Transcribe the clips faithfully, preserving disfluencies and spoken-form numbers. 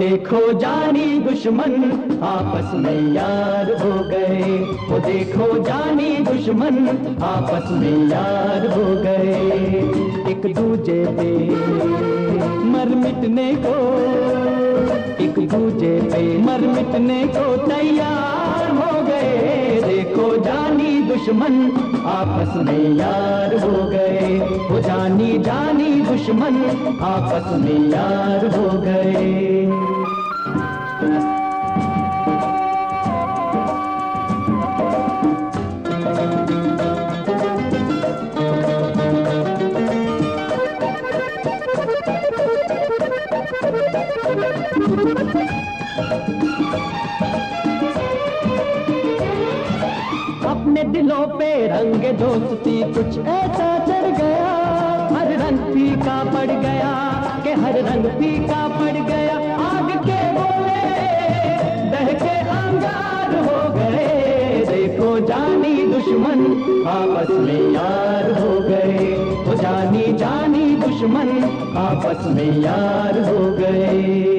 देखो जानी दुश्मन आपस में यार हो गए, वो देखो जानी दुश्मन आपस में यार हो गए। एक दूजे पे मर मिटने को, एक दूजे पे मर मिटने को तैयार हो गए। देखो जानी दुश्मन आपस में यार हो गए, वो जानी जानी दुश्मन आपस में यार हो गए। अपने दिलों पे रंग दोस्ती कुछ ऐसा चढ़ गया, हर रंग फीका पड़ गया कि हर रंग फीका पड़ गया। आग के गोले दहके अंगार हो गए, देखो जानी दुश्मन आपस में यार हो गए, वो जानी जानी दुश्मन आपस में यार हो गए।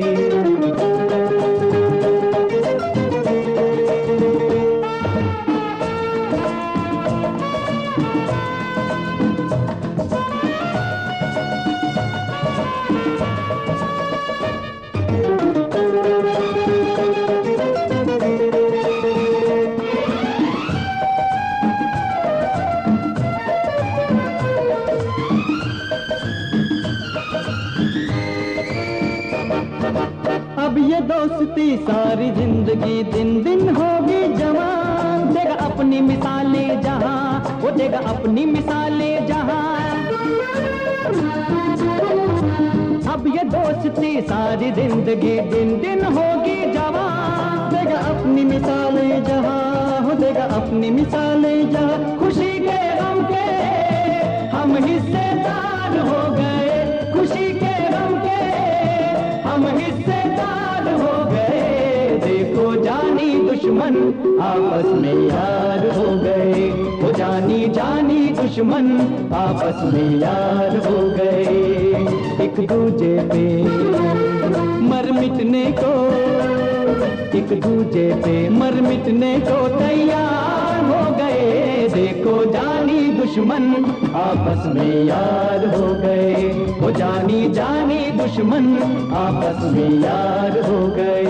अब ये दोस्ती सारी जिंदगी दिन दिन होगी जवान, देगा अपनी मिसालें जहां, वो देगा अपनी मिसालें जहां। अब ये दोस्ती सारी जिंदगी दिन दिन होगी जवान, देगा अपनी मिसालें जहां, वो देगा अपनी मिसालें जहां। खुशी के गम के हम हिस्सेदार हो गए, खुशी के गम के हम हिस्सेदार हो गए। देखो जानी दुश्मन आपस में यार हो गए, वो जानी जानी दुश्मन आपस में यार हो गए। एक दूजे पे मर मिटने को, एक दूजे पे मर मिटने को तैयार हो गए। देखो जानी दुश्मन आपस में यार हो गए, वो जानी जानी दुश्मन आपस में यार हो गए।